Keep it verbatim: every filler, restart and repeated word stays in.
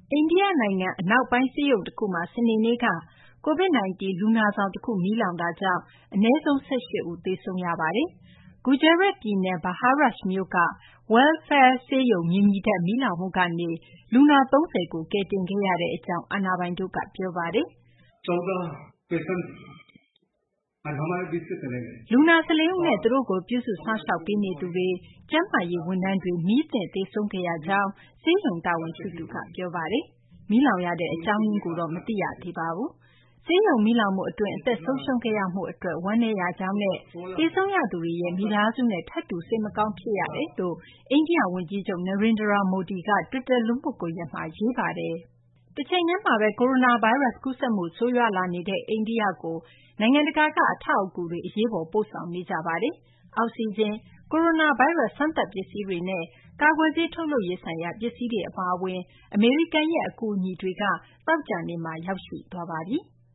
အိန္ဒိယနိုင်ငံအနောက်ပိုင်းဆေးရုံတခုမှာစနေနေ့က COVID 19 လူနာဆောင်တခုမီးလောင်တာကြောင့်အနည်းဆုံး၁၈ဦးသေဆုံးရပါတယ်။ Gujarat ပြည်နယ် Bahawara မြို့က Welfare ဆေးရုံမြေညီထပ်မီးလောင်မှုကနေ လူနာ၃၀ကိုကယ်တင်ခဲ့ရကြောင်းအာဏာပိုင်တို့ကပြောပါတယ်။ လူနာ၁၄ဦးနဲ့သူတို့ကိုပြုစုစောင့်ရှောက်ပေးနေသူတွေ၊ကျန်းမာရေးဝန်ထမ်းတွေမီးသင့်သေဆုံးခဲ့ရကြောင်းဆေးရုံတာဝန်ရှိသူကပြောပါတယ်။မီးလောင်ရတဲ့အကြောင်းရင်းကိုတော့မသိရသေးပါဘူး။ဆေးရုံမီးလောင်မှုအတွင်းအသက်ဆုံးရှုံးခဲ့ရမှုအတွက်ဝမ်းနည်းရကြောင်းနဲ့သေဆုံးရသူတွေရဲ့မိသားစုနဲ့ထပ်တူစိတ်မကောင်းဖြစ်ရတယ်လို့အိန္ဒိယဝန်ကြီးချုပ် Narendra Modi က တွစ်တာလူမှုကွန်ရက်မှာရေးပါတယ်။တချိန်တည်းမှာပဲကိုရိုနာဗိုင်းရပ်စ်ကူးစက်မှုဆိုးရွားလာနေတဲ့အိန္ဒိယကိုနိုင်ငံတကာကအထောက်အကူတွေအရေးပေါ်ပို့ဆောင်နေကြပါတယ်။အောက်ဆီဂျင်၊ကိုရိုနာဗိုင်းရပ်စ်စမ်းသပ်ပစ္စည်းတွေနဲ့ကာကွယ်ဆေးထုတ်လုပ်ရေးဆိုင်ရာပစ္စည်းတွေအပါအဝင်အမေရိကန်ရဲ့အကူအညီတွေကသောကြာနေ့မှာရောက်ရှိသွားပါပြီ။